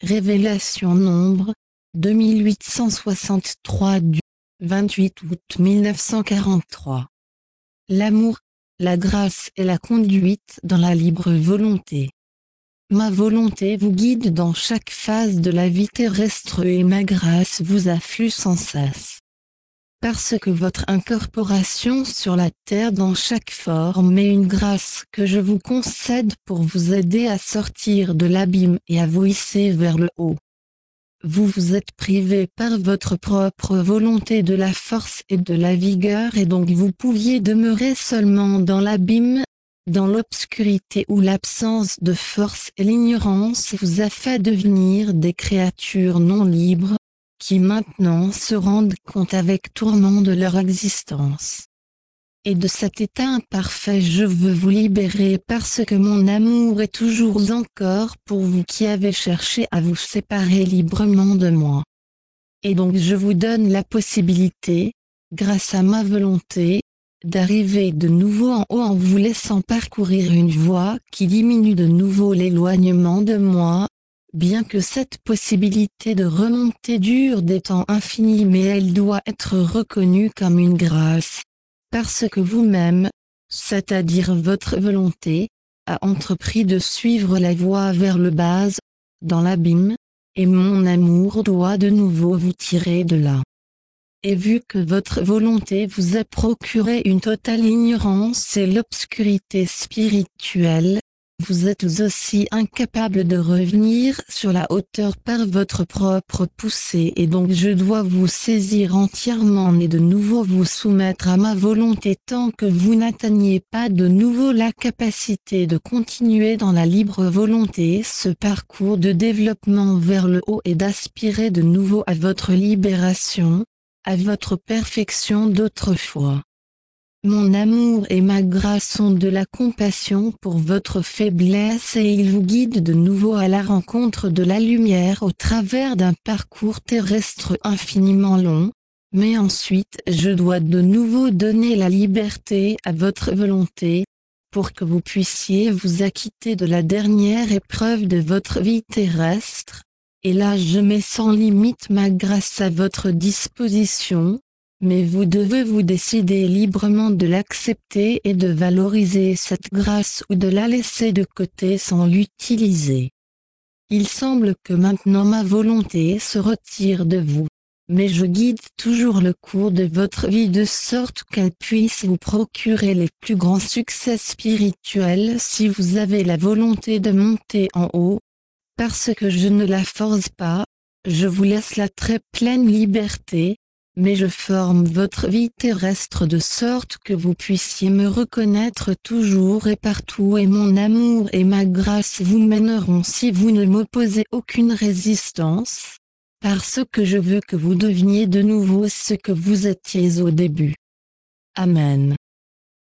Révélation Nombre, 2863 du 28 août 1943. L'amour, la grâce et la conduite dans la libre volonté. Ma volonté vous guide dans chaque phase de la vie terrestre et ma grâce vous afflue sans cesse. Parce que votre incorporation sur la terre dans chaque forme est une grâce que je vous concède pour vous aider à sortir de l'abîme et à vous hisser vers le haut. Vous vous êtes privé par votre propre volonté de la force et de la vigueur et donc vous pouviez demeurer seulement dans l'abîme, dans l'obscurité où l'absence de force et l'ignorance vous a fait devenir des créatures non libres, qui maintenant se rendent compte avec tourment de leur existence. Et de cet état imparfait je veux vous libérer parce que mon amour est toujours encore pour vous qui avez cherché à vous séparer librement de moi. Et donc je vous donne la possibilité, grâce à ma volonté, d'arriver de nouveau en haut en vous laissant parcourir une voie qui diminue de nouveau l'éloignement de moi, bien que cette possibilité de remontée dure des temps infinis mais elle doit être reconnue comme une grâce. Parce que vous-même, c'est-à-dire votre volonté, a entrepris de suivre la voie vers le bas, dans l'abîme, et mon amour doit de nouveau vous tirer de là. Et vu que votre volonté vous a procuré une totale ignorance et l'obscurité spirituelle, vous êtes aussi incapable de revenir sur la hauteur par votre propre poussée et donc je dois vous saisir entièrement et de nouveau vous soumettre à ma volonté tant que vous n'atteignez pas de nouveau la capacité de continuer dans la libre volonté ce parcours de développement vers le haut et d'aspirer de nouveau à votre libération, à votre perfection d'autrefois. Mon amour et ma grâce ont de la compassion pour votre faiblesse et ils vous guident de nouveau à la rencontre de la lumière au travers d'un parcours terrestre infiniment long, mais ensuite je dois de nouveau donner la liberté à votre volonté, pour que vous puissiez vous acquitter de la dernière épreuve de votre vie terrestre, et là je mets sans limite ma grâce à votre disposition. Mais vous devez vous décider librement de l'accepter et de valoriser cette grâce ou de la laisser de côté sans l'utiliser. Il semble que maintenant ma volonté se retire de vous, mais je guide toujours le cours de votre vie de sorte qu'elle puisse vous procurer les plus grands succès spirituels si vous avez la volonté de monter en haut. Parce que je ne la force pas, je vous laisse la très pleine liberté, mais je forme votre vie terrestre de sorte que vous puissiez me reconnaître toujours et partout et mon amour et ma grâce vous mèneront si vous ne m'opposez aucune résistance, parce que je veux que vous deveniez de nouveau ce que vous étiez au début. Amen.